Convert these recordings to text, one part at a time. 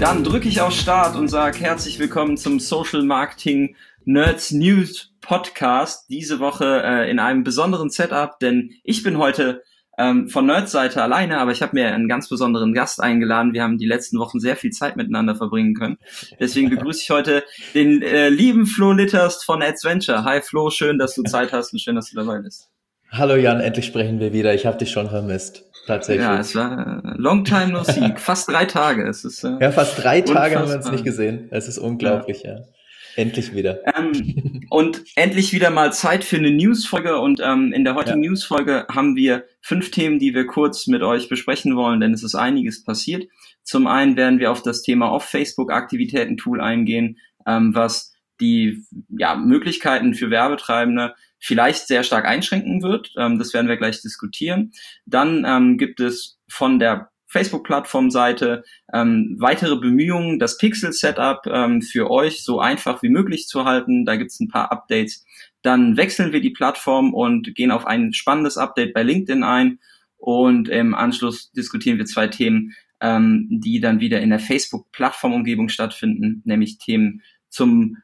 Dann drücke ich auf Start und sage herzlich willkommen zum Social Marketing Nerds News Podcast. Diese Woche in einem besonderen Setup, denn ich bin heute von Nerds Seite alleine, aber ich habe mir einen ganz besonderen Gast eingeladen. Wir haben die letzten Wochen sehr viel Zeit miteinander verbringen können. Deswegen begrüße ich heute den lieben Flo Litterst von Adventure. Hi Flo, schön, dass du Zeit hast und schön, dass du dabei bist. Hallo Jan, endlich sprechen wir wieder. Ich habe dich schon vermisst. Tatsächlich. Ja, es war long time no see. Fast 3 Tage. Es ist, ja, fast 3 Tage unfassbar. haben wir uns nicht gesehen. Es ist unglaublich, ja. Endlich wieder. Und endlich wieder mal Zeit für eine Newsfolge. Und in der heutigen Newsfolge haben wir 5 Themen, die wir kurz mit euch besprechen wollen, denn es ist einiges passiert. Zum einen werden wir auf das Thema Off-Facebook-Aktivitäten-Tool eingehen, was die Möglichkeiten für Werbetreibende vielleicht sehr stark einschränken wird. Das werden wir gleich diskutieren. Dann gibt es von der Facebook-Plattform-Seite weitere Bemühungen, das Pixel-Setup für euch so einfach wie möglich zu halten. Da gibt es ein paar Updates. Dann wechseln wir die Plattform und gehen auf ein spannendes Update bei LinkedIn ein. Und im Anschluss diskutieren wir 2 Themen, die dann wieder in der Facebook-Plattform-Umgebung stattfinden, nämlich Themen zum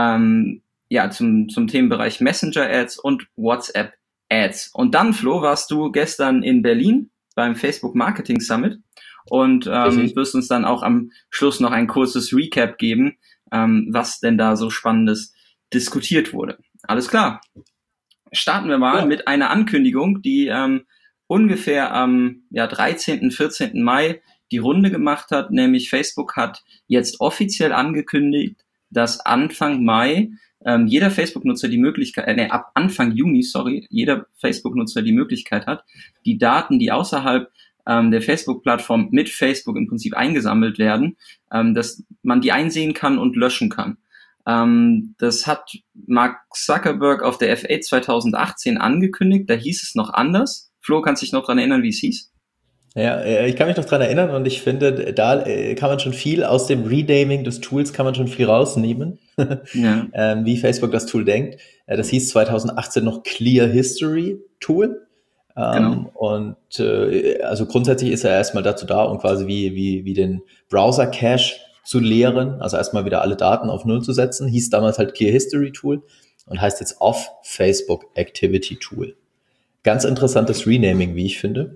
Themenbereich Messenger-Ads und WhatsApp-Ads. Und dann, Flo, warst du gestern in Berlin beim Facebook Marketing Summit und wirst uns dann auch am Schluss noch ein kurzes Recap geben, was denn da so Spannendes diskutiert wurde. Alles klar. Starten wir mal mit einer Ankündigung, die ungefähr am 13., 14. Mai die Runde gemacht hat, nämlich Facebook hat jetzt offiziell angekündigt, dass Anfang Mai jeder Facebook-Nutzer die Möglichkeit, ab Anfang Juni, jeder Facebook-Nutzer die Möglichkeit hat, die Daten, die außerhalb der Facebook-Plattform mit Facebook im Prinzip eingesammelt werden, dass man die einsehen kann und löschen kann. Das hat Mark Zuckerberg auf der F8 2018 angekündigt, da hieß es noch anders. Flo, kannst du dich noch dran erinnern, wie es hieß? Ja, ich kann mich noch dran erinnern und ich finde, da kann man schon viel aus dem Renaming des Tools kann man schon viel rausnehmen, wie Facebook das Tool denkt. Das hieß 2018 noch Clear History Tool. Genau. Und also grundsätzlich ist er erstmal dazu da, um quasi wie den Browser Cache zu leeren, also erstmal wieder alle Daten auf Null zu setzen. Hieß damals halt Clear History Tool und heißt jetzt Off Facebook Activity Tool. Ganz interessantes Renaming, wie ich finde.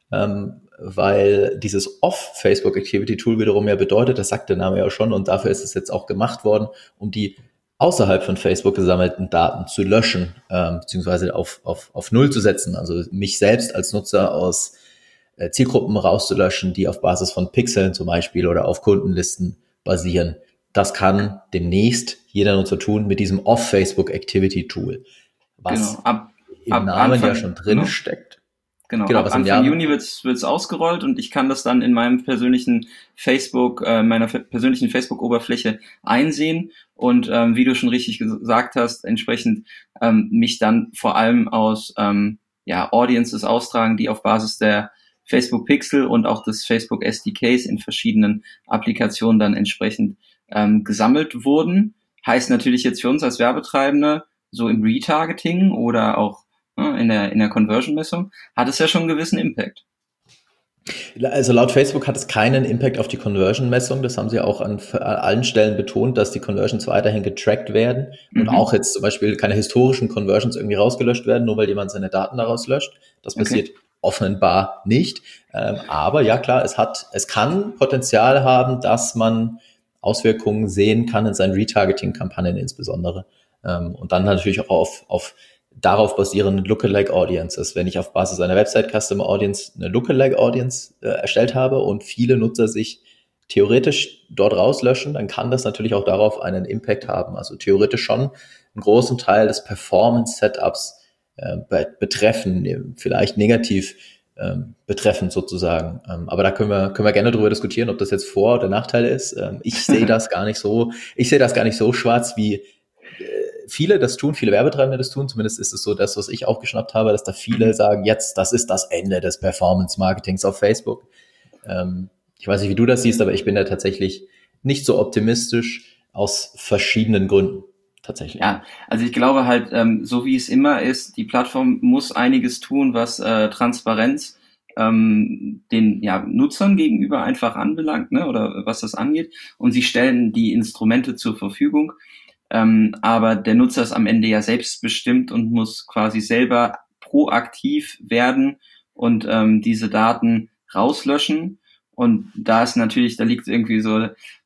Weil dieses Off-Facebook-Activity-Tool wiederum ja bedeutet, das sagt der Name ja schon, und dafür ist es jetzt auch gemacht worden, um die außerhalb von Facebook gesammelten Daten zu löschen, beziehungsweise auf Null zu setzen, also mich selbst als Nutzer aus Zielgruppen rauszulöschen, die auf Basis von Pixeln zum Beispiel oder auf Kundenlisten basieren. Das kann demnächst jeder Nutzer tun mit diesem Off-Facebook-Activity-Tool, was im Namen ja schon drin steckt. Genau, ab Anfang Juni wird's ausgerollt und ich kann das dann in meinem persönlichen meiner persönlichen Facebook-Oberfläche einsehen und wie du schon richtig gesagt hast, entsprechend mich dann vor allem aus Audiences austragen, die auf Basis der Facebook Pixel und auch des Facebook SDKs in verschiedenen Applikationen dann entsprechend gesammelt wurden. Heißt natürlich jetzt für uns als Werbetreibende, so im Retargeting oder auch in der Conversion-Messung, hat es ja schon einen gewissen Impact. Also laut Facebook hat es keinen Impact auf die Conversion-Messung. Das haben sie auch an allen Stellen betont, dass die Conversions weiterhin getrackt werden und auch jetzt zum Beispiel keine historischen Conversions irgendwie rausgelöscht werden, nur weil jemand seine Daten daraus löscht. Das passiert offenbar nicht. Aber ja klar, es kann Potenzial haben, dass man Auswirkungen sehen kann in seinen Retargeting-Kampagnen insbesondere. Und dann natürlich auch auf darauf basierenden Lookalike Audiences. Wenn ich auf Basis einer Website Customer Audience eine Lookalike Audience erstellt habe und viele Nutzer sich theoretisch dort rauslöschen, dann kann das natürlich auch darauf einen Impact haben. Also theoretisch schon einen großen Teil des Performance-Setups betreffen, vielleicht negativ betreffend sozusagen. Aber da können wir gerne drüber diskutieren, ob das jetzt Vor- oder Nachteil ist. Ich sehe das gar nicht so schwarz, wie viele das tun, viele Werbetreibende das tun. Zumindest ist es so das, was ich aufgeschnappt habe, dass da viele sagen, jetzt, das ist das Ende des Performance-Marketings auf Facebook. Ich weiß nicht, wie du das siehst, aber ich bin da tatsächlich nicht so optimistisch aus verschiedenen Gründen. Tatsächlich. Ja, also ich glaube halt, so wie es immer ist, die Plattform muss einiges tun, was Transparenz den Nutzern gegenüber einfach anbelangt, ne, oder was das angeht. Und sie stellen die Instrumente zur Verfügung. Aber der Nutzer ist am Ende ja selbstbestimmt und muss quasi selber proaktiv werden und diese Daten rauslöschen. Und da liegt irgendwie so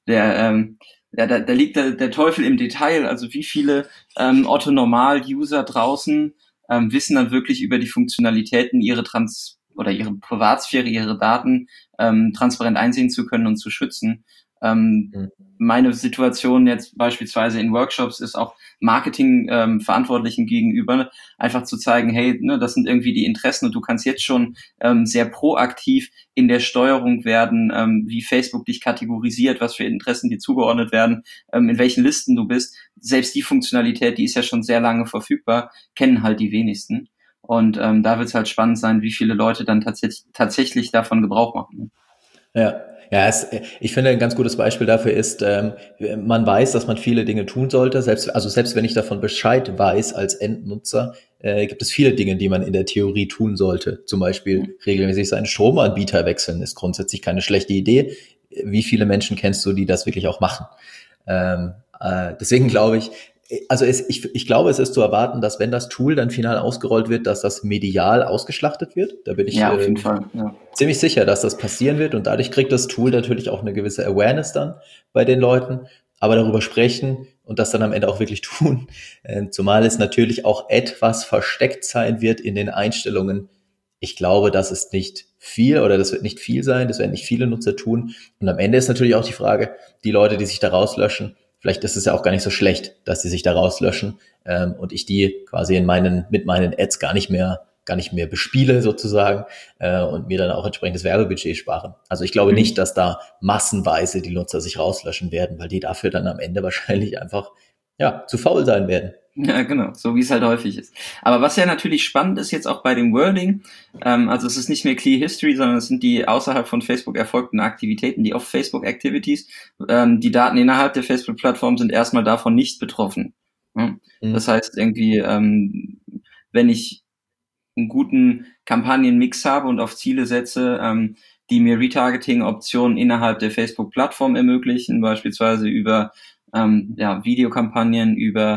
da liegt der Teufel im Detail. Also wie viele Otto-Normal-User draußen wissen dann wirklich über die Funktionalitäten, ihre Privatsphäre, ihre Daten transparent einsehen zu können und zu schützen. Meine Situation jetzt beispielsweise in Workshops ist auch Marketing-Verantwortlichen gegenüber, einfach zu zeigen, hey, ne, das sind irgendwie die Interessen und du kannst jetzt schon sehr proaktiv in der Steuerung werden, wie Facebook dich kategorisiert, was für Interessen dir zugeordnet werden, in welchen Listen du bist. Selbst die Funktionalität, die ist ja schon sehr lange verfügbar, kennen halt die wenigsten. Und da wird es halt spannend sein, wie viele Leute dann tatsächlich davon Gebrauch machen. Ja, ich finde, ein ganz gutes Beispiel dafür ist, man weiß, dass man viele Dinge tun sollte. Selbst wenn ich davon Bescheid weiß als Endnutzer, gibt es viele Dinge, die man in der Theorie tun sollte. Zum Beispiel regelmäßig seinen Stromanbieter wechseln, ist grundsätzlich keine schlechte Idee. Wie viele Menschen kennst du, die das wirklich auch machen? Deswegen glaube ich, ich glaube, es ist zu erwarten, dass wenn das Tool dann final ausgerollt wird, dass das medial ausgeschlachtet wird. Da bin ich auf jeden Fall, ziemlich sicher, dass das passieren wird. Und dadurch kriegt das Tool natürlich auch eine gewisse Awareness dann bei den Leuten. Aber darüber sprechen und das dann am Ende auch wirklich tun. Zumal es natürlich auch etwas versteckt sein wird in den Einstellungen. Ich glaube, das ist nicht viel oder das wird nicht viel sein. Das werden nicht viele Nutzer tun. Und am Ende ist natürlich auch die Frage, die Leute, die sich da rauslöschen, vielleicht ist es ja auch gar nicht so schlecht, dass die sich da rauslöschen und ich die quasi mit meinen Ads gar nicht mehr bespiele sozusagen und mir dann auch entsprechendes Werbebudget spare. Also ich glaube nicht, dass da massenweise die Nutzer sich rauslöschen werden, weil die dafür dann am Ende wahrscheinlich einfach zu faul sein werden. Ja, genau, so wie es halt häufig ist. Aber was ja natürlich spannend ist jetzt auch bei dem Wording, also es ist nicht mehr Clear History, sondern es sind die außerhalb von Facebook erfolgten Aktivitäten, die Off-Facebook Activities. Die Daten innerhalb der Facebook-Plattform sind erstmal davon nicht betroffen. Das heißt irgendwie, wenn ich einen guten Kampagnenmix habe und auf Ziele setze, die mir Retargeting-Optionen innerhalb der Facebook-Plattform ermöglichen, beispielsweise über Videokampagnen, über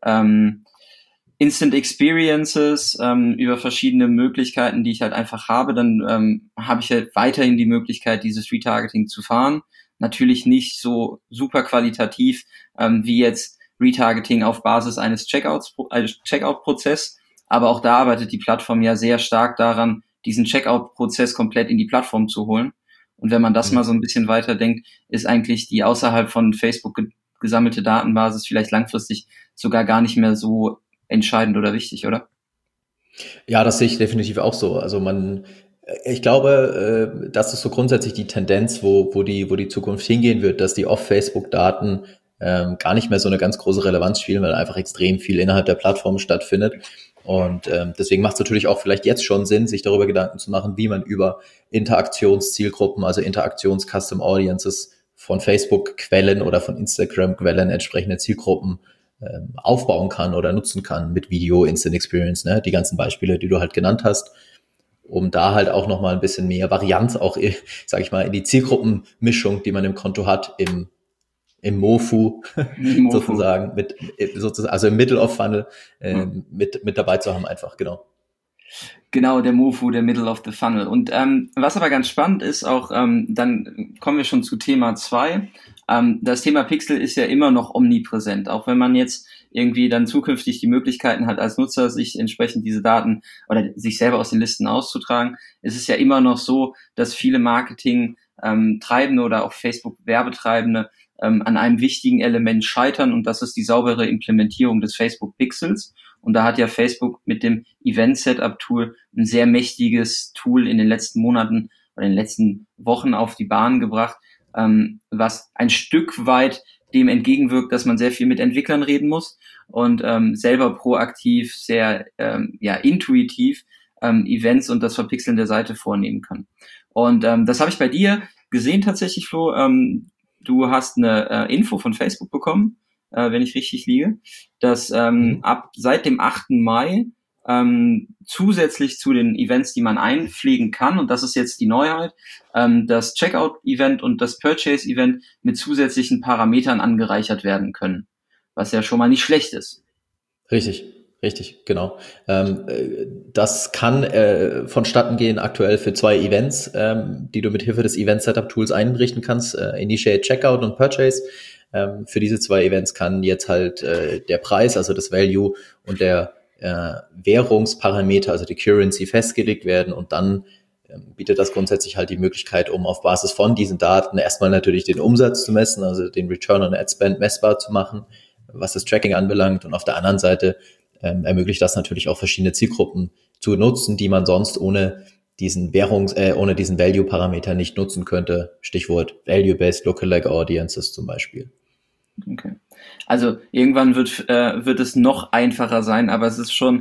Instant Experiences, über verschiedene Möglichkeiten, die ich halt einfach habe, dann habe ich halt weiterhin die Möglichkeit, dieses Retargeting zu fahren. Natürlich nicht so super qualitativ wie jetzt Retargeting auf Basis eines Checkout-Prozess, aber auch da arbeitet die Plattform ja sehr stark daran, diesen Checkout-Prozess komplett in die Plattform zu holen. Und wenn man das mal so ein bisschen weiterdenkt, ist eigentlich die außerhalb von Facebook gesammelte Datenbasis vielleicht langfristig sogar gar nicht mehr so entscheidend oder wichtig, oder? Ja, das sehe ich definitiv auch so. Also ich glaube, das ist so grundsätzlich die Tendenz, wo die Zukunft hingehen wird, dass die Off-Facebook-Daten gar nicht mehr so eine ganz große Relevanz spielen, weil einfach extrem viel innerhalb der Plattform stattfindet. Und deswegen macht es natürlich auch vielleicht jetzt schon Sinn, sich darüber Gedanken zu machen, wie man über Interaktionszielgruppen, also Interaktions-Custom Audiences von Facebook-Quellen oder von Instagram-Quellen entsprechende Zielgruppen aufbauen kann oder nutzen kann mit Video, Instant Experience, ne? Die ganzen Beispiele, die du halt genannt hast, um da halt auch nochmal ein bisschen mehr Varianz auch, sag ich mal, in die Zielgruppenmischung, die man im Konto hat, im MoFu sozusagen, also im Middle of Funnel mit dabei zu haben einfach, genau. Genau, der MoFu, der Middle of the Funnel. Und was aber ganz spannend ist, auch dann kommen wir schon zu Thema 2. Das Thema Pixel ist ja immer noch omnipräsent, auch wenn man jetzt irgendwie dann zukünftig die Möglichkeiten hat, als Nutzer sich entsprechend diese Daten oder sich selber aus den Listen auszutragen. Es ist ja immer noch so, dass viele Marketing-Treibende oder auch Facebook-Werbetreibende an einem wichtigen Element scheitern, und das ist die saubere Implementierung des Facebook Pixels. Und da hat ja Facebook mit dem Event-Setup-Tool ein sehr mächtiges Tool in den letzten Monaten oder in den letzten Wochen auf die Bahn gebracht, was ein Stück weit dem entgegenwirkt, dass man sehr viel mit Entwicklern reden muss und selber proaktiv, sehr intuitiv Events und das Verpixeln der Seite vornehmen kann. Und das habe ich bei dir gesehen tatsächlich, Flo. Du hast eine Info von Facebook bekommen, wenn ich richtig liege, dass seit dem 8. Mai zusätzlich zu den Events, die man einpflegen kann, und das ist jetzt die Neuheit, das Checkout-Event und das Purchase-Event mit zusätzlichen Parametern angereichert werden können, was ja schon mal nicht schlecht ist. Richtig, genau. Das kann vonstatten gehen aktuell für 2 Events, die du mit Hilfe des Event-Setup-Tools einrichten kannst, Initiate, Checkout und Purchase. Für diese 2 Events kann jetzt halt der Preis, also das Value und der Währungsparameter, also die Currency, festgelegt werden, und dann bietet das grundsätzlich halt die Möglichkeit, um auf Basis von diesen Daten erstmal natürlich den Umsatz zu messen, also den Return on Ad Spend messbar zu machen, was das Tracking anbelangt, und auf der anderen Seite ermöglicht das natürlich auch verschiedene Zielgruppen zu nutzen, die man sonst ohne diesen ohne diesen Value-Parameter nicht nutzen könnte. Stichwort Value-Based Lookalike Audiences zum Beispiel. Okay. Also irgendwann wird es noch einfacher sein, aber es ist schon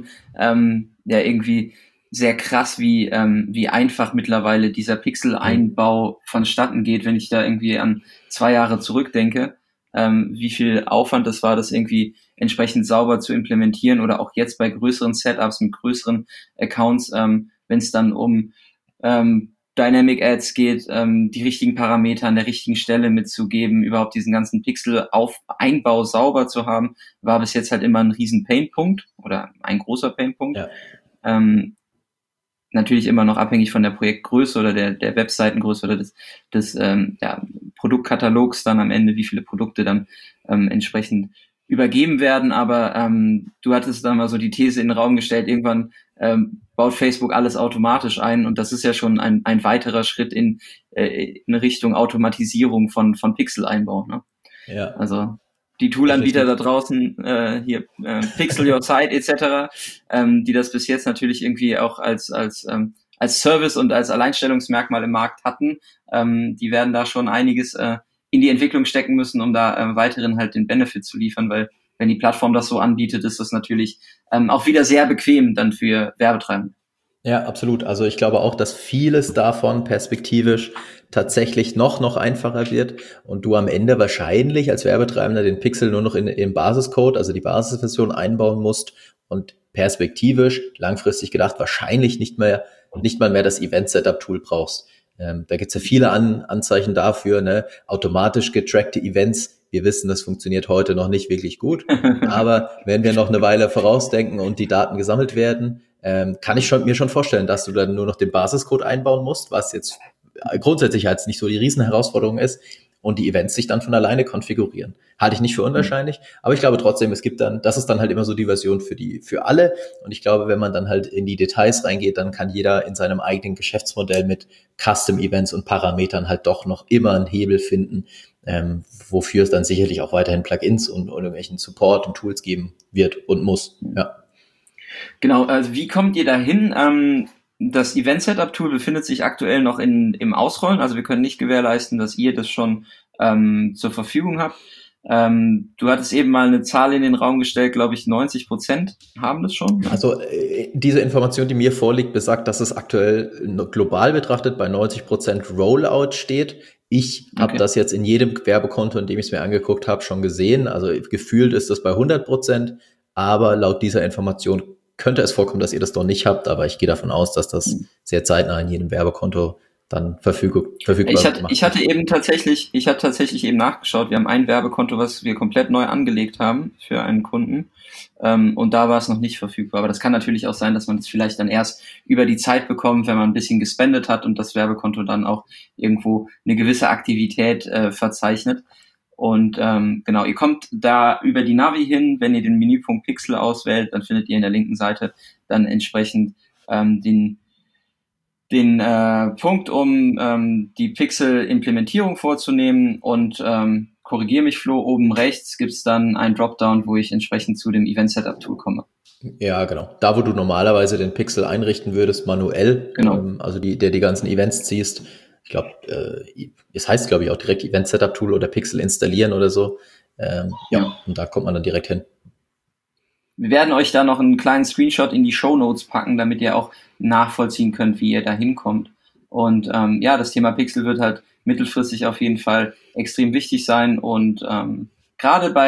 ja irgendwie sehr krass, wie einfach mittlerweile dieser Pixel-Einbau vonstatten geht, wenn ich da irgendwie an 2 Jahre zurückdenke, wie viel Aufwand das war, das irgendwie entsprechend sauber zu implementieren, oder auch jetzt bei größeren Setups mit größeren Accounts, wenn es dann um Dynamic Ads geht, die richtigen Parameter an der richtigen Stelle mitzugeben, überhaupt diesen ganzen Pixel-Einbau sauber zu haben, war bis jetzt halt immer ein riesen Painpunkt oder ein großer Painpunkt. Ja. Natürlich immer noch abhängig von der Projektgröße oder der Webseitengröße oder des Produktkatalogs dann am Ende, wie viele Produkte dann entsprechend übergeben werden. Aber du hattest dann mal so die These in den Raum gestellt, irgendwann baut Facebook alles automatisch ein, und das ist ja schon ein weiterer Schritt in Richtung Automatisierung von Pixel-Einbau. Ne? Ja. Also die Toolanbieter da draußen, Pixel Your Site etc., die das bis jetzt natürlich irgendwie auch als Service und als Alleinstellungsmerkmal im Markt hatten, die werden da schon einiges in die Entwicklung stecken müssen, um da weiterhin halt den Benefit zu liefern, weil wenn die Plattform das so anbietet, ist das natürlich auch wieder sehr bequem dann für Werbetreibende. Ja, absolut. Also ich glaube auch, dass vieles davon perspektivisch tatsächlich noch einfacher wird und du am Ende wahrscheinlich als Werbetreibender den Pixel nur noch in Basiscode, also die Basisversion einbauen musst und perspektivisch, langfristig gedacht, wahrscheinlich nicht mal mehr das Event-Setup-Tool brauchst. Da gibt's ja viele Anzeichen dafür, ne? Automatisch getrackte Events. Wir wissen, das funktioniert heute noch nicht wirklich gut, aber wenn wir noch eine Weile vorausdenken und die Daten gesammelt werden, kann ich mir schon vorstellen, dass du dann nur noch den Basiscode einbauen musst, was jetzt grundsätzlich als nicht so die Riesenherausforderung ist, und die Events sich dann von alleine konfigurieren. Halte ich nicht für unwahrscheinlich, aber ich glaube trotzdem, das ist dann halt immer so die Version für alle, und ich glaube, wenn man dann halt in die Details reingeht, dann kann jeder in seinem eigenen Geschäftsmodell mit Custom Events und Parametern halt doch noch immer einen Hebel finden, wofür es dann sicherlich auch weiterhin Plugins und irgendwelchen Support und Tools geben wird und muss, ja. Genau, also wie kommt ihr dahin? Das Event-Setup-Tool befindet sich aktuell noch im Ausrollen, also wir können nicht gewährleisten, dass ihr das schon zur Verfügung habt. Du hattest eben mal eine Zahl in den Raum gestellt, glaube ich, 90% haben das schon. Also diese Information, die mir vorliegt, besagt, dass es aktuell global betrachtet bei 90% Rollout steht. Ich habe das jetzt in jedem Werbekonto, in dem ich es mir angeguckt habe, schon gesehen. Also gefühlt ist das bei 100%, aber laut dieser Information könnte es vorkommen, dass ihr das noch nicht habt, aber ich gehe davon aus, dass das sehr zeitnah in jedem Werbekonto dann verfügbar ist. Ich hatte tatsächlich eben nachgeschaut. Wir haben ein Werbekonto, was wir komplett neu angelegt haben für einen Kunden, und da war es noch nicht verfügbar. Aber das kann natürlich auch sein, dass man das vielleicht dann erst über die Zeit bekommt, wenn man ein bisschen gespendet hat und das Werbekonto dann auch irgendwo eine gewisse Aktivität verzeichnet. Und genau, ihr kommt da über die Navi hin. Wenn ihr den Menüpunkt Pixel auswählt, dann findet ihr in der linken Seite dann entsprechend den Punkt, um die Pixel-Implementierung vorzunehmen, und korrigiere mich, Flo, oben rechts gibt's dann ein Dropdown, wo ich entsprechend zu dem Event-Setup-Tool komme. Ja, genau. Da, wo du normalerweise den Pixel einrichten würdest, manuell, also die ganzen Events ziehst. Ich glaube, es heißt, glaube ich, auch direkt Event-Setup-Tool oder Pixel installieren oder so. Und da kommt man dann direkt hin. Wir werden euch da noch einen kleinen Screenshot in die Shownotes packen, damit ihr auch nachvollziehen könnt, wie ihr da hinkommt. Und das Thema Pixel wird halt mittelfristig auf jeden Fall extrem wichtig sein. Und gerade bei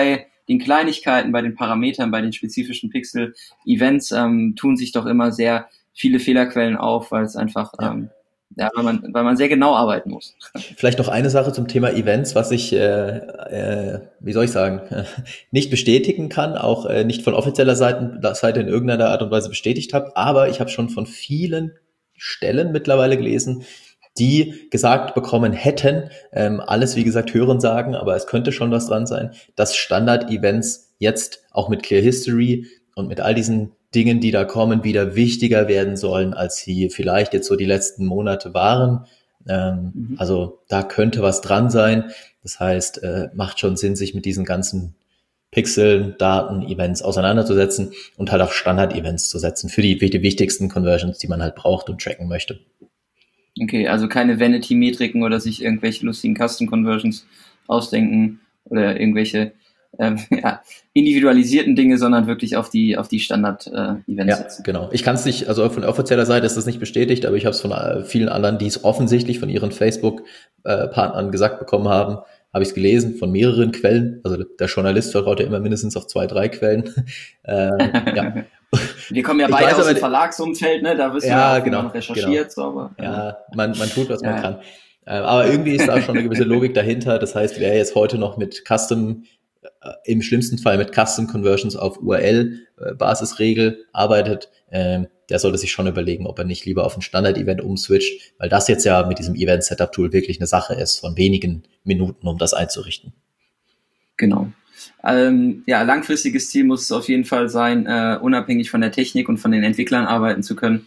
den Kleinigkeiten, bei den Parametern, bei den spezifischen Pixel-Events tun sich doch immer sehr viele Fehlerquellen auf, weil es einfach weil man sehr genau arbeiten muss. Vielleicht noch eine Sache zum Thema Events, was ich, wie soll ich sagen, nicht bestätigen kann, auch nicht von offizieller Seite in irgendeiner Art und Weise bestätigt habe, aber ich habe schon von vielen Stellen mittlerweile gelesen, die gesagt bekommen hätten, alles wie gesagt Hörensagen, aber es könnte schon was dran sein, dass Standard-Events jetzt auch mit Clear History und mit all diesen Dingen, die da kommen, wieder wichtiger werden sollen, als sie vielleicht jetzt so die letzten Monate waren. Also da könnte was dran sein. Das heißt, macht schon Sinn, sich mit diesen ganzen Pixeln, Daten, Events auseinanderzusetzen und halt auch Standard-Events zu setzen für die wichtigsten Conversions, die man halt braucht und tracken möchte. Okay, also keine Vanity-Metriken oder sich irgendwelche lustigen Custom-Conversions ausdenken oder irgendwelche individualisierten Dinge, sondern wirklich auf die Standard-Events setzen. Genau. Ich kann es nicht, also von offizieller Seite ist das nicht bestätigt, aber ich habe es von vielen anderen, die es offensichtlich von ihren Facebook-Partnern gesagt bekommen haben, habe ich es gelesen von mehreren Quellen. Also der Journalist vertraut ja immer mindestens auf 2, 3 Quellen. Ja. Wir kommen ja beide aus dem Verlagsumfeld, ne? Da wirst du ja auch genau, noch recherchiert. Genau. So, aber, man tut, was man kann. Aber irgendwie ist da schon eine gewisse Logik dahinter. Das heißt, wer jetzt heute noch mit Custom, im schlimmsten Fall mit Custom Conversions auf URL-Basisregel arbeitet, der sollte sich schon überlegen, ob er nicht lieber auf ein Standard-Event umswitcht, weil das jetzt ja mit diesem Event-Setup-Tool wirklich eine Sache ist von wenigen Minuten, um das einzurichten. Genau. Langfristiges Ziel muss es auf jeden Fall sein, unabhängig von der Technik und von den Entwicklern arbeiten zu können.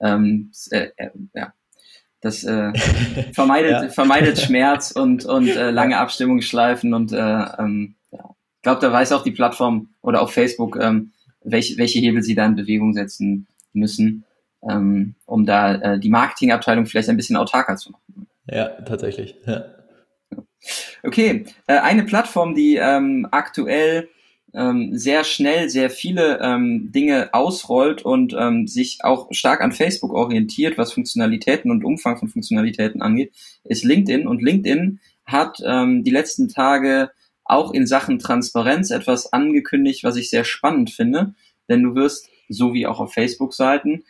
Das vermeidet Schmerz und lange Abstimmungsschleifen und ich glaube, da weiß auch die Plattform oder auch Facebook, welche Hebel sie da in Bewegung setzen müssen, um da die Marketingabteilung vielleicht ein bisschen autarker zu machen. Ja, tatsächlich. Ja. Okay, eine Plattform, die aktuell sehr schnell sehr viele Dinge ausrollt und sich auch stark an Facebook orientiert, was Funktionalitäten und Umfang von Funktionalitäten angeht, ist LinkedIn. Und LinkedIn hat die letzten Tage auch in Sachen Transparenz etwas angekündigt, was ich sehr spannend finde, denn du wirst, so wie auch auf Facebook-Seiten,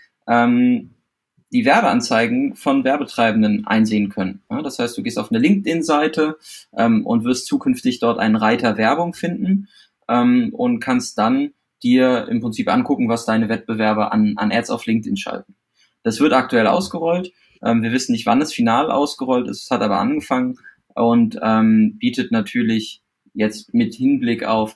die Werbeanzeigen von Werbetreibenden einsehen können. Ja, das heißt, du gehst auf eine LinkedIn-Seite und wirst zukünftig dort einen Reiter Werbung finden und kannst dann dir im Prinzip angucken, was deine Wettbewerber an Ads auf LinkedIn schalten. Das wird aktuell ausgerollt. Wir wissen nicht, wann es final ausgerollt ist, es hat aber angefangen und bietet natürlich jetzt mit Hinblick auf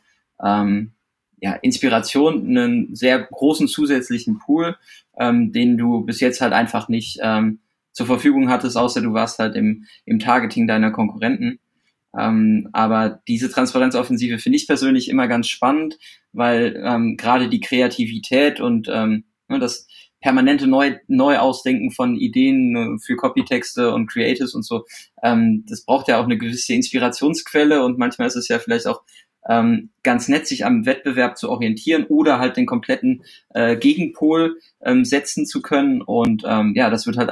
Inspiration einen sehr großen zusätzlichen Pool, den du bis jetzt halt einfach nicht zur Verfügung hattest, außer du warst halt im Targeting deiner Konkurrenten. Aber diese Transparenzoffensive finde ich persönlich immer ganz spannend, weil gerade die Kreativität und das permanente Neuausdenken von Ideen für Copytexte und Creatives und so, das braucht ja auch eine gewisse Inspirationsquelle und manchmal ist es ja vielleicht auch ganz nett, sich am Wettbewerb zu orientieren oder halt den kompletten Gegenpol setzen zu können und das wird halt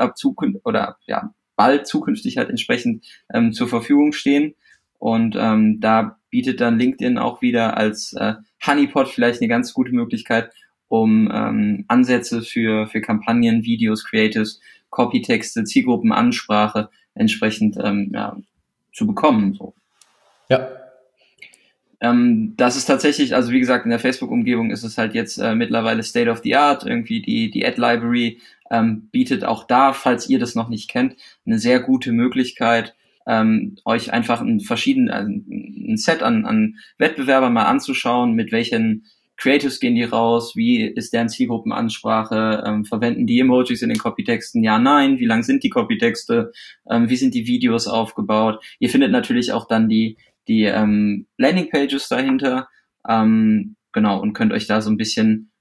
bald zukünftig halt entsprechend zur Verfügung stehen und da bietet dann LinkedIn auch wieder als Honeypot vielleicht eine ganz gute Möglichkeit, um Ansätze für Kampagnen, Videos, Creatives, Copytexte, Zielgruppenansprache entsprechend zu bekommen. So. Ja. Das ist tatsächlich, also wie gesagt, in der Facebook-Umgebung ist es halt jetzt mittlerweile State of the Art. Irgendwie die Ad-Library bietet auch da, falls ihr das noch nicht kennt, eine sehr gute Möglichkeit, euch einfach ein Set an Wettbewerbern mal anzuschauen, mit welchen Creatives gehen die raus, wie ist deren Zielgruppenansprache, verwenden die Emojis in den Copytexten, ja, nein, wie lang sind die Copytexte, wie sind die Videos aufgebaut. Ihr findet natürlich auch dann die Landingpages dahinter, genau, und könnt euch da so ein bisschen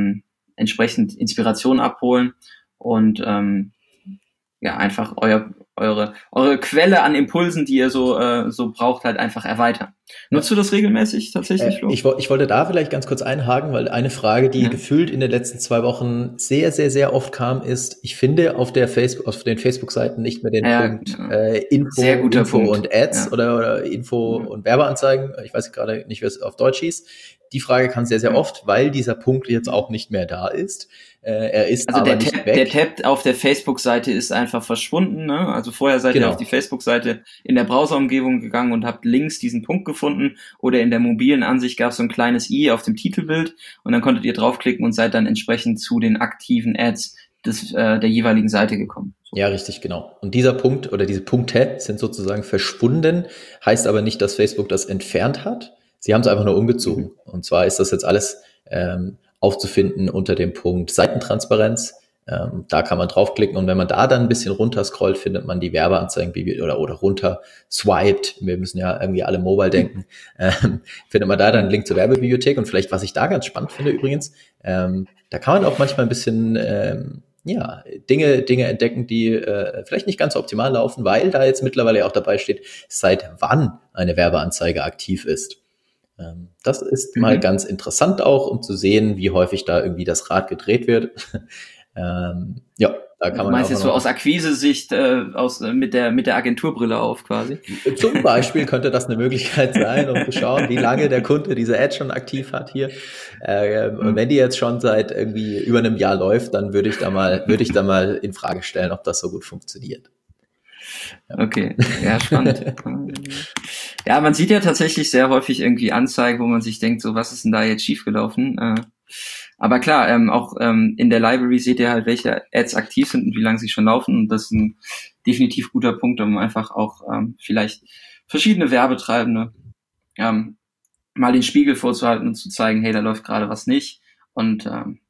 entsprechend Inspiration abholen und einfach eure Quelle an Impulsen, die ihr so braucht, halt einfach erweitern. Nutzt du das regelmäßig tatsächlich, Flo? Ich wollte da vielleicht ganz kurz einhaken, weil eine Frage, die gefühlt in den letzten 2 Wochen sehr, sehr, sehr oft kam, ist, ich finde auf den Facebook-Seiten nicht mehr den Punkt Info Punkt. und Ads oder Info und Werbeanzeigen. Ich weiß gerade nicht, wie es auf Deutsch hieß. Die Frage kam sehr, sehr oft, weil dieser Punkt jetzt auch nicht mehr da ist. Er ist also aber nicht weg. Der Tab auf der Facebook-Seite ist einfach verschwunden. Ne? Also vorher seid ihr auf die Facebook-Seite in der Browserumgebung gegangen und habt links diesen Punkt gefunden, oder in der mobilen Ansicht gab es so ein kleines i auf dem Titelbild und dann konntet ihr draufklicken und seid dann entsprechend zu den aktiven Ads der jeweiligen Seite gekommen. So. Ja, richtig, genau. Und dieser Punkt oder diese Punkte sind sozusagen verschwunden, heißt aber nicht, dass Facebook das entfernt hat. Sie haben es einfach nur umgezogen. Und zwar ist das jetzt alles aufzufinden unter dem Punkt Seitentransparenz. Da kann man draufklicken und wenn man da dann ein bisschen runter scrollt, findet man die Werbeanzeigen oder runter swiped. Wir müssen ja irgendwie alle mobile denken. Findet man da dann einen Link zur Werbebibliothek und vielleicht, was ich da ganz spannend finde übrigens, da kann man auch manchmal ein bisschen Dinge entdecken, die vielleicht nicht ganz so optimal laufen, weil da jetzt mittlerweile auch dabei steht, seit wann eine Werbeanzeige aktiv ist. Das ist mal ganz interessant auch, um zu sehen, wie häufig da irgendwie das Rad gedreht wird. Da kann man. Du meinst jetzt so aus Akquise-Sicht mit der Agenturbrille auf quasi? Zum Beispiel könnte das eine Möglichkeit sein, um zu schauen, wie lange der Kunde diese Ad schon aktiv hat hier. Und wenn die jetzt schon seit irgendwie über einem Jahr läuft, dann würde ich da mal in Frage stellen, ob das so gut funktioniert. Okay, ja, spannend. Ja, man sieht ja tatsächlich sehr häufig irgendwie Anzeigen, wo man sich denkt, so, was ist denn da jetzt schiefgelaufen? Aber klar, auch in der Library seht ihr halt, welche Ads aktiv sind und wie lange sie schon laufen. Und das ist ein definitiv guter Punkt, um einfach auch vielleicht verschiedene Werbetreibende mal den Spiegel vorzuhalten und zu zeigen, hey, da läuft gerade was nicht. Und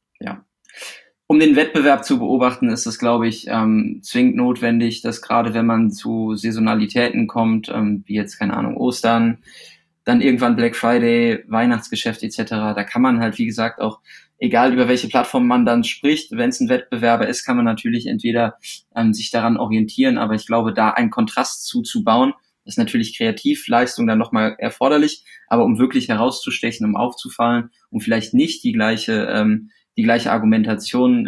um den Wettbewerb zu beobachten, ist es, glaube ich, zwingend notwendig, dass gerade wenn man zu Saisonalitäten kommt, wie jetzt, keine Ahnung, Ostern, dann irgendwann Black Friday, Weihnachtsgeschäft etc., da kann man halt, wie gesagt, auch, egal über welche Plattform man dann spricht, wenn es ein Wettbewerber ist, kann man natürlich entweder sich daran orientieren, aber ich glaube, da einen Kontrast zuzubauen, ist natürlich Kreativleistung dann nochmal erforderlich, aber um wirklich herauszustechen, um aufzufallen, um vielleicht nicht die gleiche Argumentation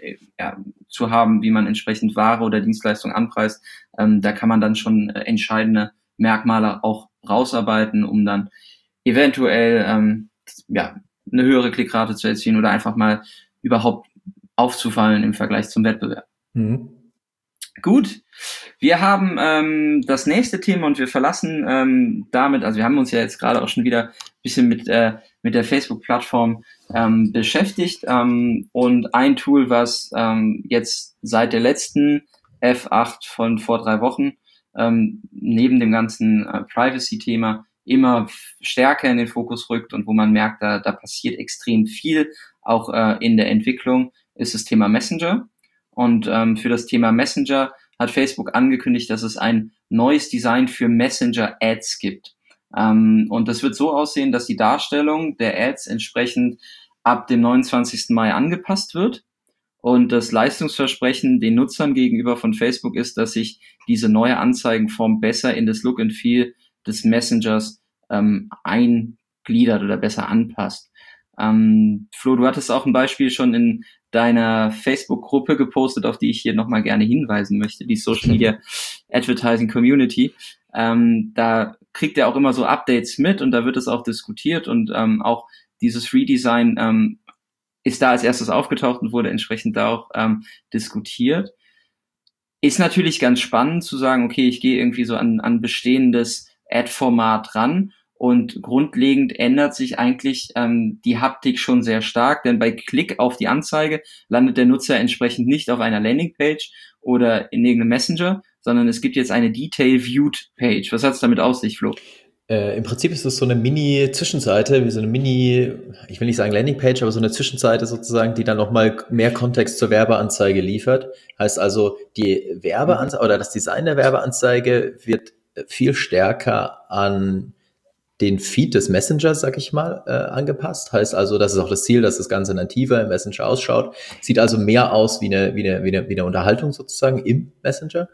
zu haben, wie man entsprechend Ware oder Dienstleistung anpreist, da kann man dann schon entscheidende Merkmale auch rausarbeiten, um dann eventuell eine höhere Klickrate zu erzielen oder einfach mal überhaupt aufzufallen im Vergleich zum Wettbewerb. Gut, wir haben das nächste Thema und wir verlassen damit, also wir haben uns ja jetzt gerade auch schon wieder ein bisschen mit der Facebook-Plattform beschäftigt und ein Tool, was jetzt seit der letzten F8 von vor 3 Wochen neben dem ganzen Privacy-Thema immer stärker in den Fokus rückt und wo man merkt, da passiert extrem viel, auch in der Entwicklung, ist das Thema Messenger. Und für das Thema Messenger hat Facebook angekündigt, dass es ein neues Design für Messenger-Ads gibt. Und das wird so aussehen, dass die Darstellung der Ads entsprechend ab dem 29. Mai angepasst wird. Und das Leistungsversprechen den Nutzern gegenüber von Facebook ist, dass sich diese neue Anzeigenform besser in das Look and Feel des Messengers eingliedert oder besser anpasst. Flo, du hattest auch ein Beispiel schon in deiner Facebook-Gruppe gepostet, auf die ich hier nochmal gerne hinweisen möchte, die Social Media Advertising Community. Da kriegt er auch immer so Updates mit und da wird es auch diskutiert und auch dieses Redesign ist da als erstes aufgetaucht und wurde entsprechend da auch diskutiert. Ist natürlich ganz spannend zu sagen, okay, ich gehe irgendwie so an bestehendes Ad-Format ran und grundlegend ändert sich eigentlich die Haptik schon sehr stark, denn bei Klick auf die Anzeige landet der Nutzer entsprechend nicht auf einer Landingpage oder in irgendeinem Messenger, sondern es gibt jetzt eine Detail-Viewed-Page. Was hat es damit auf sich, Flo? Im Prinzip ist es so eine Mini-Zwischenseite, wie so eine ich will nicht sagen Landingpage, aber so eine Zwischenseite sozusagen, die dann nochmal mehr Kontext zur Werbeanzeige liefert. Heißt also, die Werbeanzeige oder das Design der Werbeanzeige wird viel stärker an den Feed des Messengers, sag ich mal, angepasst. Heißt also, das ist auch das Ziel, dass das Ganze nativer im Messenger ausschaut. Sieht also mehr aus wie eine Unterhaltung sozusagen im Messenger.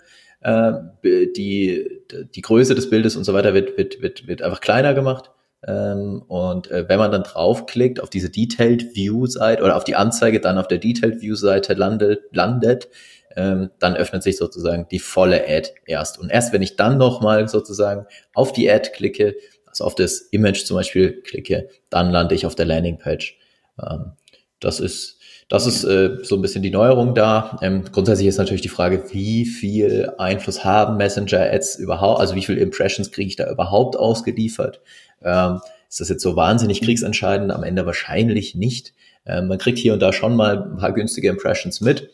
Die Größe des Bildes und so weiter wird einfach kleiner gemacht. Und wenn man dann draufklickt auf diese Detailed View Seite oder auf die Anzeige dann auf der Detailed View Seite landet, dann öffnet sich sozusagen die volle Ad erst. Und erst wenn ich dann nochmal sozusagen auf die Ad klicke, also auf das Image zum Beispiel klicke, dann lande ich auf der Landingpage. Das ist so ein bisschen die Neuerung da. Grundsätzlich ist natürlich die Frage, wie viel Einfluss haben Messenger-Ads überhaupt, also wie viele Impressions kriege ich da überhaupt ausgeliefert? Ist das jetzt so wahnsinnig kriegsentscheidend? Am Ende wahrscheinlich nicht. Man kriegt hier und da schon mal ein paar günstige Impressions mit.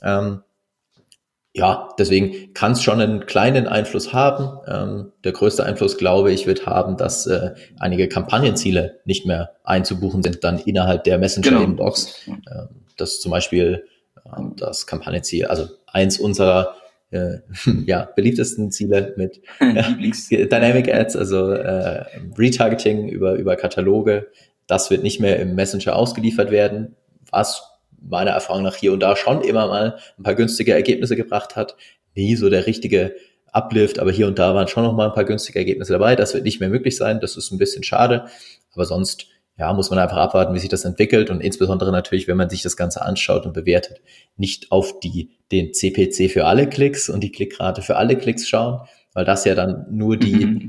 Ja, deswegen kann es schon einen kleinen Einfluss haben. Der größte Einfluss, glaube ich, wird haben, dass einige Kampagnenziele nicht mehr einzubuchen sind, dann innerhalb der Messenger-Inbox. Das ist zum Beispiel das Kampagnenziel, also eins unserer beliebtesten Ziele mit Dynamic Ads, also Retargeting über Kataloge. Das wird nicht mehr im Messenger ausgeliefert werden, was meiner Erfahrung nach hier und da schon immer mal ein paar günstige Ergebnisse gebracht hat. Nie so der richtige Uplift, aber hier und da waren schon noch mal ein paar günstige Ergebnisse dabei. Das wird nicht mehr möglich sein. Das ist ein bisschen schade. Aber sonst, ja, muss man einfach abwarten, wie sich das entwickelt und insbesondere natürlich, wenn man sich das Ganze anschaut und bewertet, nicht auf den CPC für alle Klicks und die Klickrate für alle Klicks schauen, weil das ja dann nur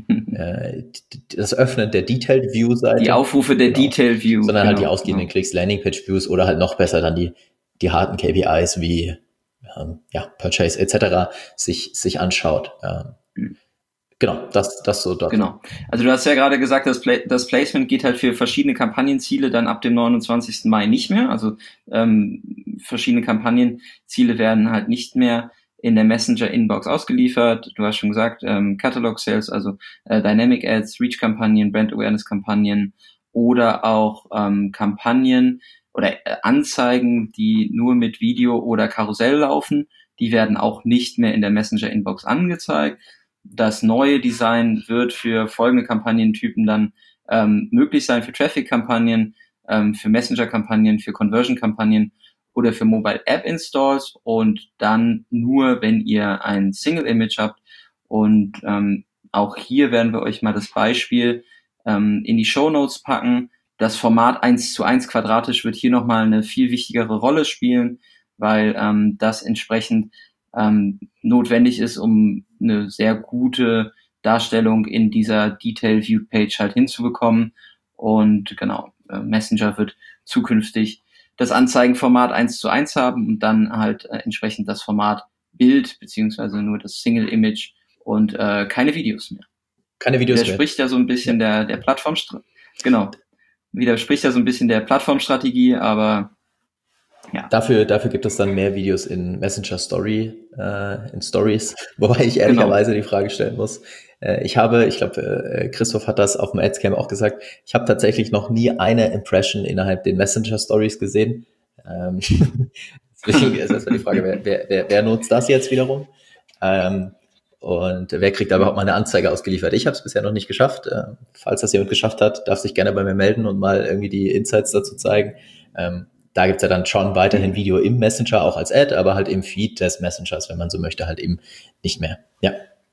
das Öffnen der Detailed View Seite. Die Aufrufe der Detailed View. Sondern halt die ausgehenden Klicks, Landingpage Views oder halt noch besser dann die harten KPIs wie Purchase etc. sich anschaut. Genau, das so dort. Genau. Also du hast ja gerade gesagt, das Placement geht halt für verschiedene Kampagnenziele dann ab dem 29. Mai nicht mehr. Also verschiedene Kampagnenziele werden halt nicht mehr in der Messenger-Inbox ausgeliefert. Du hast schon gesagt, Catalog-Sales, also Dynamic Ads, Reach-Kampagnen, Brand-Awareness-Kampagnen oder auch Kampagnen oder Anzeigen, die nur mit Video oder Karussell laufen. Die werden auch nicht mehr in der Messenger-Inbox angezeigt. Das neue Design wird für folgende Kampagnentypen dann möglich sein, für Traffic-Kampagnen, für Messenger-Kampagnen, für Conversion-Kampagnen oder für Mobile-App-Installs und dann nur, wenn ihr ein Single-Image habt. Und auch hier werden wir euch mal das Beispiel in die Shownotes packen. Das Format 1:1 quadratisch wird hier nochmal eine viel wichtigere Rolle spielen, weil das entsprechend notwendig ist, um eine sehr gute Darstellung in dieser Detail-View-Page halt hinzubekommen. Und genau, Messenger wird zukünftig das Anzeigenformat 1:1 haben und dann halt entsprechend das Format Bild beziehungsweise nur das Single-Image und keine Videos mehr. Keine Videos mehr. Widerspricht ja so ein bisschen der Plattformstrategie. Genau. Widerspricht ja so ein bisschen der Plattformstrategie, aber ja. Dafür gibt es dann mehr Videos in Messenger in Stories, wobei ich ehrlicherweise die Frage stellen muss. Ich glaube, Christoph hat das auf dem Adscamp auch gesagt, ich habe tatsächlich noch nie eine Impression innerhalb den Messenger Stories gesehen. Deswegen ist erstmal die Frage, wer nutzt das jetzt wiederum? Und wer kriegt da überhaupt mal eine Anzeige ausgeliefert? Ich habe es bisher noch nicht geschafft. Falls das jemand geschafft hat, darf sich gerne bei mir melden und mal irgendwie die Insights dazu zeigen. Da gibt's ja dann schon weiterhin Video im Messenger, auch als Ad, aber halt im Feed des Messengers, wenn man so möchte, halt eben nicht mehr. Ja.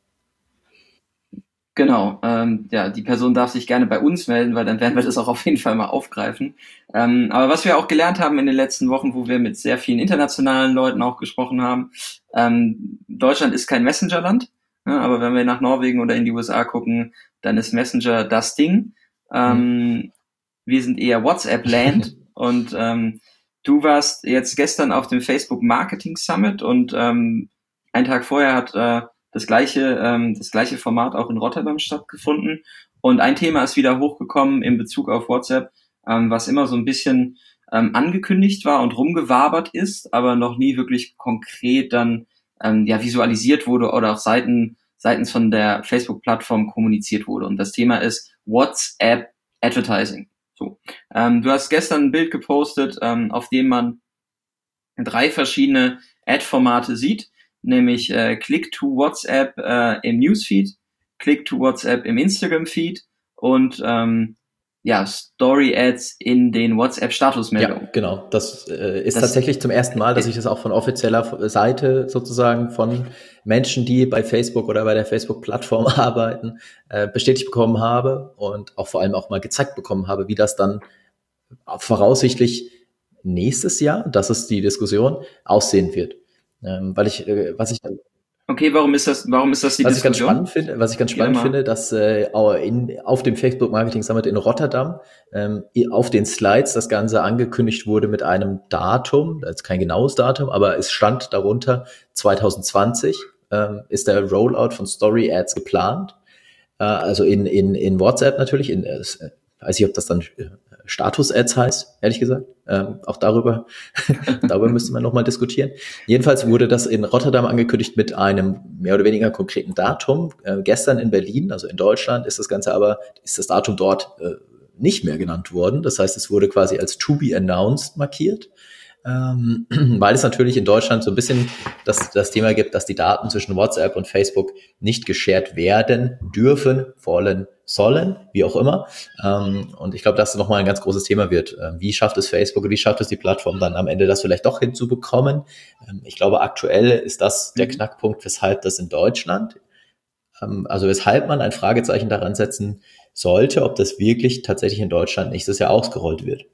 Genau, die Person darf sich gerne bei uns melden, weil dann werden wir das auch auf jeden Fall mal aufgreifen. Aber was wir auch gelernt haben in den letzten Wochen, wo wir mit sehr vielen internationalen Leuten auch gesprochen haben, Deutschland ist kein Messenger-Land, aber wenn wir nach Norwegen oder in die USA gucken, dann ist Messenger das Ding. Wir sind eher WhatsApp-Land und du warst jetzt gestern auf dem Facebook Marketing Summit und einen Tag vorher hat das gleiche Format auch in Rotterdam stattgefunden. Und ein Thema ist wieder hochgekommen in Bezug auf WhatsApp, was immer so ein bisschen angekündigt war und rumgewabert ist, aber noch nie wirklich konkret dann visualisiert wurde oder auch seitens von der Facebook-Plattform kommuniziert wurde. Und das Thema ist WhatsApp Advertising. So, du hast gestern ein Bild gepostet, auf dem man 3 verschiedene Ad-Formate sieht, nämlich Click to WhatsApp im Newsfeed, Click to WhatsApp im Instagram-Feed und Story-Ads in den WhatsApp-Statusmeldungen. Ja, genau. Das ist tatsächlich zum ersten Mal, dass ich das auch von offizieller Seite sozusagen von Menschen, die bei Facebook oder bei der Facebook-Plattform arbeiten, bestätigt bekommen habe und auch vor allem auch mal gezeigt bekommen habe, wie das dann voraussichtlich nächstes Jahr, das ist die Diskussion, aussehen wird. Okay, warum ist das die Was ich ganz Diskussion? was ich ganz spannend finde, dass auf dem Facebook Marketing Summit in Rotterdam auf den Slides das Ganze angekündigt wurde mit einem Datum, das ist kein genaues Datum, aber es stand darunter 2020 ist der Rollout von Story Ads geplant. Also in WhatsApp natürlich, weiß ich, ob das dann Status-Ads heißt, ehrlich gesagt. Auch darüber müsste man nochmal diskutieren. Jedenfalls wurde das in Rotterdam angekündigt mit einem mehr oder weniger konkreten Datum. Gestern in Berlin, also in Deutschland, ist das Datum dort nicht mehr genannt worden. Das heißt, es wurde quasi als to be announced markiert. Weil es natürlich in Deutschland so ein bisschen das Thema gibt, dass die Daten zwischen WhatsApp und Facebook nicht geshared werden dürfen, wollen, sollen, wie auch immer. Und ich glaube, dass das nochmal ein ganz großes Thema wird. Wie schafft es Facebook und wie schafft es die Plattform dann am Ende, das vielleicht doch hinzubekommen? Ich glaube, aktuell ist das der Knackpunkt, weshalb das in Deutschland, also weshalb man ein Fragezeichen daran setzen sollte, ob das wirklich tatsächlich in Deutschland nächstes Jahr ausgerollt wird.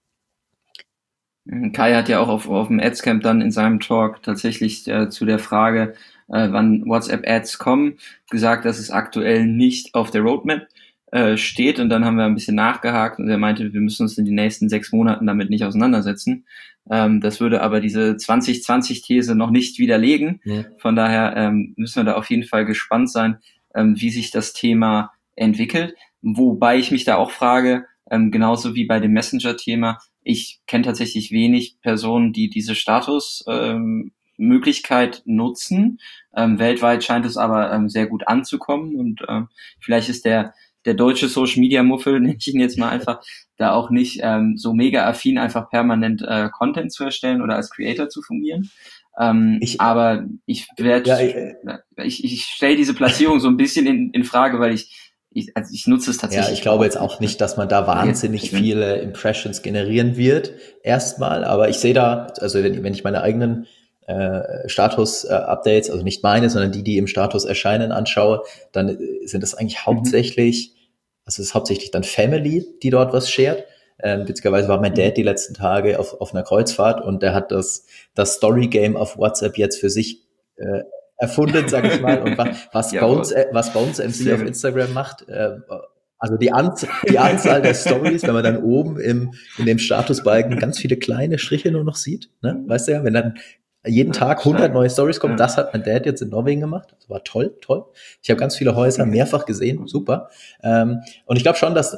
Kai hat ja auch auf dem Adscamp dann in seinem Talk tatsächlich zu der Frage, wann WhatsApp-Ads kommen, gesagt, dass es aktuell nicht auf der Roadmap steht. Und dann haben wir ein bisschen nachgehakt und er meinte, wir müssen uns in den nächsten 6 Monaten damit nicht auseinandersetzen. Das würde aber diese 2020-These noch nicht widerlegen. Ja. Von daher müssen wir da auf jeden Fall gespannt sein, wie sich das Thema entwickelt. Wobei ich mich da auch frage, genauso wie bei dem Messenger-Thema, ich kenne tatsächlich wenig Personen, die diese Status-Möglichkeit nutzen. Weltweit scheint es aber sehr gut anzukommen und vielleicht ist der deutsche Social-Media-Muffel, nenne ich ihn jetzt mal einfach, da auch nicht so mega affin, einfach permanent Content zu erstellen oder als Creator zu fungieren. Aber ich stelle diese Platzierung so ein bisschen in Frage, weil ich nutze es tatsächlich. Ja, ich glaube jetzt auch nicht, dass man da wahnsinnig viele Impressions generieren wird, erstmal. Aber ich sehe da, also wenn ich meine eigenen Status-Updates, also nicht meine, sondern die im Status erscheinen, anschaue, dann sind das eigentlich hauptsächlich, also es ist hauptsächlich dann Family, die dort was shared. Witzigerweise war mein Dad die letzten Tage auf einer Kreuzfahrt und der hat das Story-Game auf WhatsApp jetzt für sich erfunden, sage ich mal, und was Bones MC auf Instagram macht, also die Anzahl der Stories, wenn man dann oben in dem Statusbalken ganz viele kleine Striche nur noch sieht, ne? Weißt du ja, wenn dann jeden Tag 100 neue Stories kommen, das hat mein Dad jetzt in Norwegen gemacht, das war toll. Ich habe ganz viele Häuser mehrfach gesehen, super. Und ich glaube schon, dass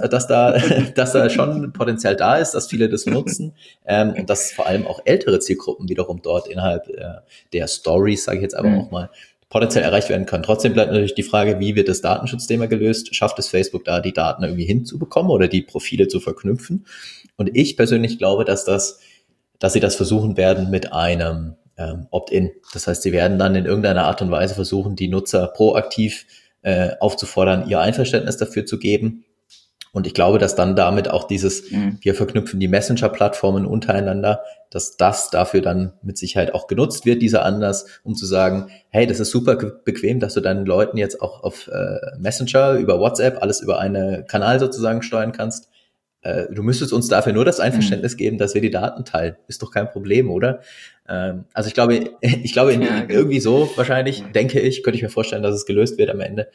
da schon Potenzial da ist, dass viele das nutzen und dass vor allem auch ältere Zielgruppen wiederum dort innerhalb der Stories, sage ich jetzt aber auch mal, potenziell erreicht werden können. Trotzdem bleibt natürlich die Frage, wie wird das Datenschutzthema gelöst? Schafft es Facebook da, die Daten irgendwie hinzubekommen oder die Profile zu verknüpfen? Und ich persönlich glaube, dass sie das versuchen werden mit einem Opt-in. Das heißt, sie werden dann in irgendeiner Art und Weise versuchen, die Nutzer proaktiv aufzufordern, ihr Einverständnis dafür zu geben. Und ich glaube, dass dann damit auch wir verknüpfen die Messenger-Plattformen untereinander, dass das dafür dann mit Sicherheit auch genutzt wird, dieser Anlass, um zu sagen, hey, das ist super bequem, dass du deinen Leuten jetzt auch auf Messenger, über WhatsApp, alles über einen Kanal sozusagen steuern kannst. Du müsstest uns dafür nur das Einverständnis geben, dass wir die Daten teilen. Ist doch kein Problem, oder? Also ich glaube irgendwie so wahrscheinlich, denke ich, könnte ich mir vorstellen, dass es gelöst wird am Ende.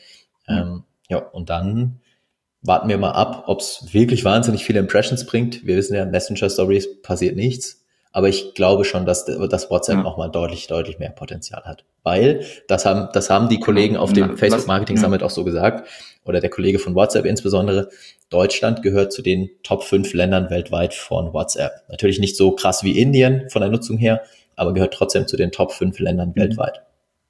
Und dann warten wir mal ab, ob es wirklich wahnsinnig viele Impressions bringt. Wir wissen ja, Messenger-Stories passiert nichts. Aber ich glaube schon, dass WhatsApp nochmal deutlich mehr Potenzial hat. Weil, das haben die Kollegen auf dem Facebook Marketing Summit auch so gesagt, oder der Kollege von WhatsApp insbesondere, Deutschland gehört zu den Top 5 Ländern weltweit von WhatsApp. Natürlich nicht so krass wie Indien von der Nutzung her, aber gehört trotzdem zu den Top 5 Ländern weltweit.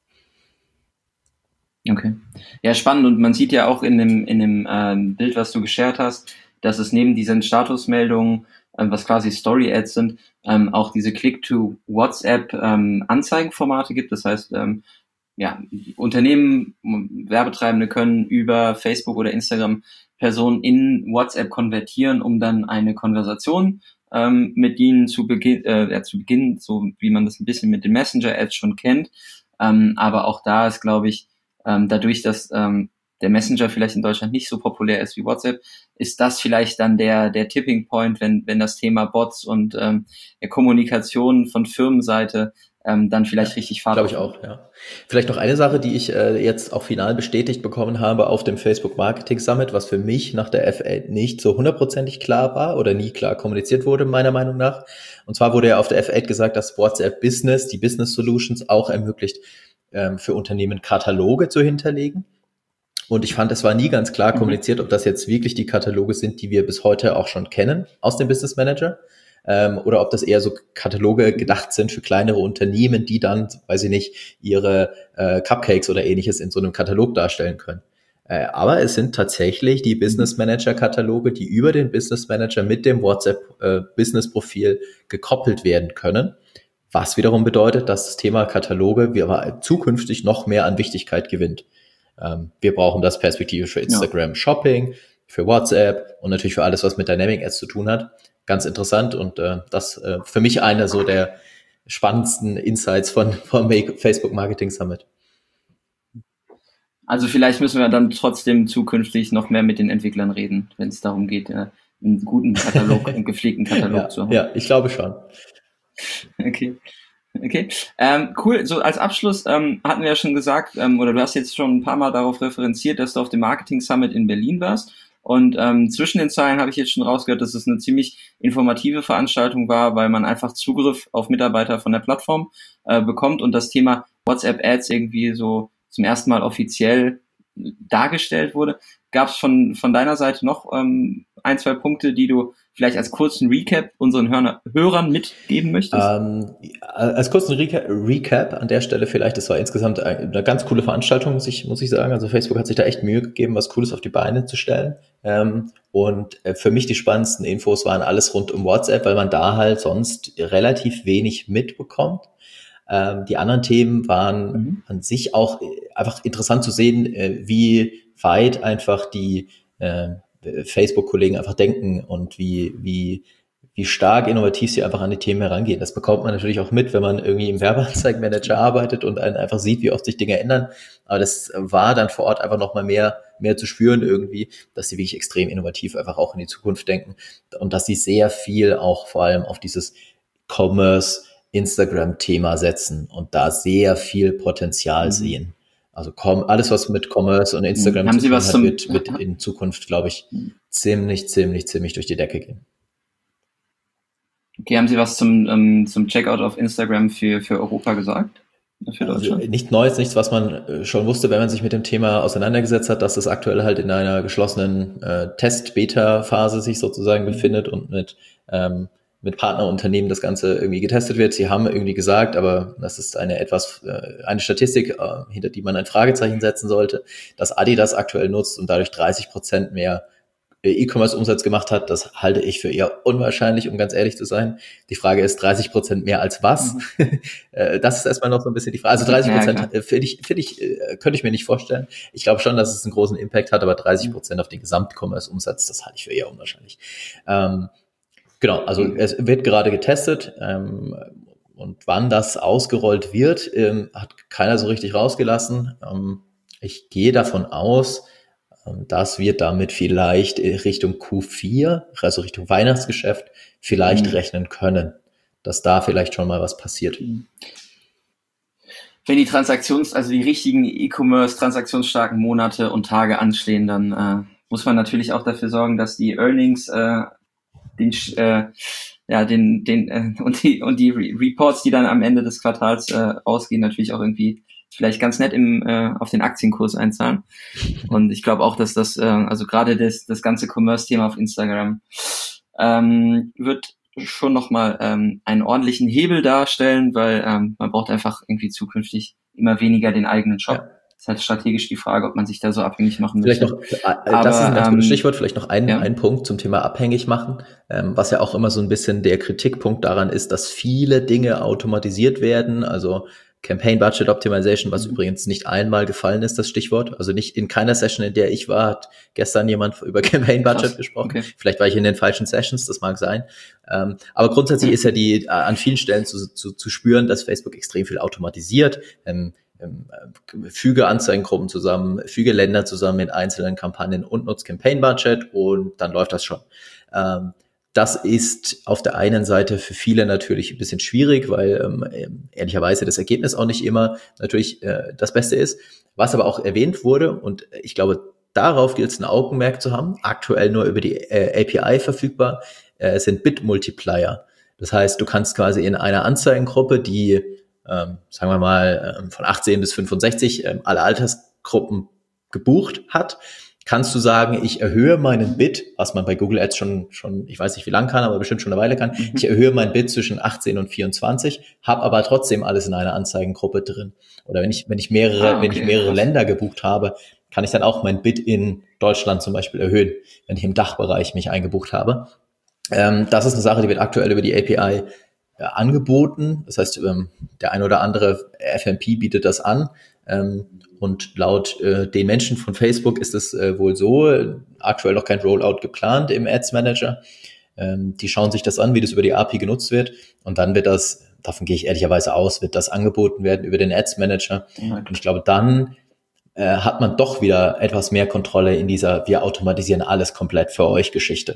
Okay. Ja, spannend. Und man sieht ja auch in dem Bild, was du geshared hast, dass es neben diesen Statusmeldungen, was quasi Story-Ads sind, auch diese Click-to-WhatsApp Anzeigenformate gibt. Das heißt, ja, Unternehmen, Werbetreibende können über Facebook oder Instagram Personen in WhatsApp konvertieren, um dann eine Konversation mit ihnen zu beginnen, so wie man das ein bisschen mit den Messenger-Ads schon kennt. Aber auch da ist, glaube ich, dadurch, dass der Messenger vielleicht in Deutschland nicht so populär ist wie WhatsApp, ist das vielleicht dann der Tipping Point, wenn das Thema Bots und der Kommunikation von Firmenseite dann vielleicht richtig Fahrt glaube ich auch, ja. Vielleicht noch eine Sache, die ich jetzt auch final bestätigt bekommen habe auf dem Facebook Marketing Summit, was für mich nach der F8 nicht so hundertprozentig klar war oder nie klar kommuniziert wurde, meiner Meinung nach. Und zwar wurde ja auf der F8 gesagt, dass WhatsApp Business, die Business Solutions auch ermöglicht, für Unternehmen Kataloge zu hinterlegen. Und ich fand, es war nie ganz klar kommuniziert, ob das jetzt wirklich die Kataloge sind, die wir bis heute auch schon kennen aus dem Business Manager. Oder ob das eher so Kataloge gedacht sind für kleinere Unternehmen, die dann, weiß ich nicht, ihre Cupcakes oder ähnliches in so einem Katalog darstellen können. Aber es sind tatsächlich die Business Manager Kataloge, die über den Business Manager mit dem WhatsApp Business Profil gekoppelt werden können. Was wiederum bedeutet, dass das Thema Kataloge zukünftig noch mehr an Wichtigkeit gewinnt. Wir brauchen das perspektivisch für Instagram Shopping, für WhatsApp und natürlich für alles, was mit Dynamic Ads zu tun hat. Ganz interessant und das für mich einer so der spannendsten Insights vom Facebook Marketing Summit. Also vielleicht müssen wir dann trotzdem zukünftig noch mehr mit den Entwicklern reden, wenn es darum geht, einen guten Katalog, einen gepflegten Katalog zu haben. Ja, ich glaube schon. Okay. Cool. So als Abschluss hatten wir ja schon gesagt, oder du hast jetzt schon ein paar Mal darauf referenziert, dass du auf dem Marketing Summit in Berlin warst. Und zwischen den Zeilen habe ich jetzt schon rausgehört, dass es eine ziemlich informative Veranstaltung war, weil man einfach Zugriff auf Mitarbeiter von der Plattform bekommt und das Thema WhatsApp Ads irgendwie so zum ersten Mal offiziell dargestellt wurde. Gab es von deiner Seite noch ein, zwei Punkte, die du vielleicht als kurzen Recap unseren Hörern mitgeben möchtest? Als kurzen Recap an der Stelle vielleicht, das war insgesamt eine ganz coole Veranstaltung, muss ich sagen. Also Facebook hat sich da echt Mühe gegeben, was Cooles auf die Beine zu stellen. Und für mich die spannendsten Infos waren alles rund um WhatsApp, weil man da halt sonst relativ wenig mitbekommt. Die anderen Themen waren an sich auch einfach interessant zu sehen, wie weit einfach die Facebook-Kollegen einfach denken und wie stark innovativ sie einfach an die Themen herangehen. Das bekommt man natürlich auch mit, wenn man irgendwie im Werbeanzeigenmanager arbeitet und einfach sieht, wie oft sich Dinge ändern. Aber das war dann vor Ort einfach nochmal mehr zu spüren irgendwie, dass sie wirklich extrem innovativ einfach auch in die Zukunft denken und dass sie sehr viel auch vor allem auf dieses Commerce Instagram-Thema setzen und da sehr viel Potenzial sehen. Also alles, was mit Commerce und Instagram zu tun hat, wird in Zukunft, glaube ich, ziemlich durch die Decke gehen. Okay, haben Sie was zum Checkout auf Instagram für Europa gesagt? Für Deutschland? Also nichts Neues, nichts, was man schon wusste, wenn man sich mit dem Thema auseinandergesetzt hat, dass es aktuell halt in einer geschlossenen Test-Beta-Phase sich sozusagen befindet und mit Partnerunternehmen das Ganze irgendwie getestet wird. Sie haben irgendwie gesagt, aber das ist eine Statistik, hinter die man ein Fragezeichen setzen sollte, dass Adidas aktuell nutzt und dadurch 30% mehr E-Commerce-Umsatz gemacht hat. Das halte ich für eher unwahrscheinlich, um ganz ehrlich zu sein. Die Frage ist 30% mehr als was? Das ist erstmal noch so ein bisschen die Frage. Also 30% könnte ich mir nicht vorstellen. Ich glaube schon, dass es einen großen Impact hat, aber 30% auf den Gesamt-Commerce-Umsatz, das halte ich für eher unwahrscheinlich. Genau, also es wird gerade getestet und wann das ausgerollt wird, hat keiner so richtig rausgelassen. Ich gehe davon aus, dass wir damit vielleicht Richtung Q4, also Richtung Weihnachtsgeschäft, vielleicht rechnen können, dass da vielleicht schon mal was passiert. Wenn die die richtigen E-Commerce-transaktionsstarken Monate und Tage anstehen, dann muss man natürlich auch dafür sorgen, dass die Earnings und die Reports, die dann am Ende des Quartals ausgehen, natürlich auch irgendwie vielleicht ganz nett auf den Aktienkurs einzahlen. Und ich glaube auch, dass das, also gerade das ganze Commerce-Thema auf Instagram wird schon nochmal einen ordentlichen Hebel darstellen, weil man braucht einfach irgendwie zukünftig immer weniger den eigenen Shop. Ja. Das ist halt strategisch die Frage, ob man sich da so abhängig machen möchte. Vielleicht noch, das ist ein ganz gutes Stichwort, vielleicht noch ein Punkt zum Thema abhängig machen, was ja auch immer so ein bisschen der Kritikpunkt daran ist, dass viele Dinge automatisiert werden, also Campaign Budget Optimization, was übrigens nicht einmal gefallen ist, das Stichwort. Also nicht in keiner Session, in der ich war, hat gestern jemand über Campaign Budget gesprochen. Okay. Vielleicht war ich in den falschen Sessions, das mag sein. Aber grundsätzlich ist ja an vielen Stellen zu spüren, dass Facebook extrem viel automatisiert, füge Anzeigengruppen zusammen, füge Länder zusammen in einzelnen Kampagnen und nutzt Campaign Budget und dann läuft das schon. Das ist auf der einen Seite für viele natürlich ein bisschen schwierig, weil ehrlicherweise das Ergebnis auch nicht immer natürlich das Beste ist. Was aber auch erwähnt wurde, und ich glaube, darauf gilt es ein Augenmerk zu haben, aktuell nur über die API verfügbar, sind Bit-Multiplier. Das heißt, du kannst quasi in einer Anzeigengruppe, die sagen wir mal von 18 bis 65 alle Altersgruppen gebucht hat, kannst du sagen, ich erhöhe meinen Bid, was man bei Google Ads schon, ich weiß nicht wie lang kann, aber bestimmt schon eine Weile kann. Ich erhöhe meinen Bid zwischen 18 und 24, habe aber trotzdem alles in einer Anzeigengruppe drin. Oder wenn ich mehrere Länder gebucht habe, kann ich dann auch mein Bid in Deutschland zum Beispiel erhöhen, wenn ich im Dachbereich mich eingebucht habe. Das ist eine Sache, die wird aktuell über die API angeboten. Das heißt, der ein oder andere FMP bietet das an. Und laut den Menschen von Facebook ist es wohl so, aktuell noch kein Rollout geplant im Ads Manager. Die schauen sich das an, wie das über die API genutzt wird. Und dann wird das, davon gehe ich ehrlicherweise aus, wird das angeboten werden über den Ads Manager. Und ich glaube, dann hat man doch wieder etwas mehr Kontrolle in dieser wir automatisieren alles komplett für euch Geschichte.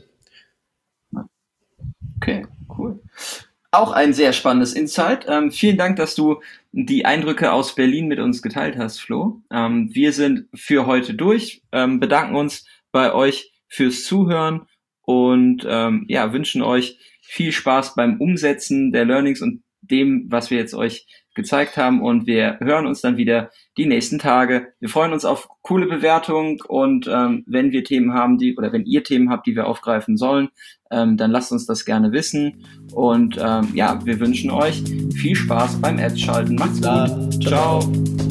Okay, cool. Auch ein sehr spannendes Insight. Vielen Dank, dass du die Eindrücke aus Berlin mit uns geteilt hast, Flo. Wir sind für heute durch, bedanken uns bei euch fürs Zuhören und wünschen euch viel Spaß beim Umsetzen der Learnings und dem, was wir jetzt euch gezeigt haben. Und wir hören uns dann wieder die nächsten Tage. Wir freuen uns auf coole Bewertungen und wenn wir Themen haben, wenn ihr Themen habt, die wir aufgreifen sollen, dann lasst uns das gerne wissen. Und wir wünschen euch viel Spaß beim Ads-Schalten. Macht's gut. Ciao.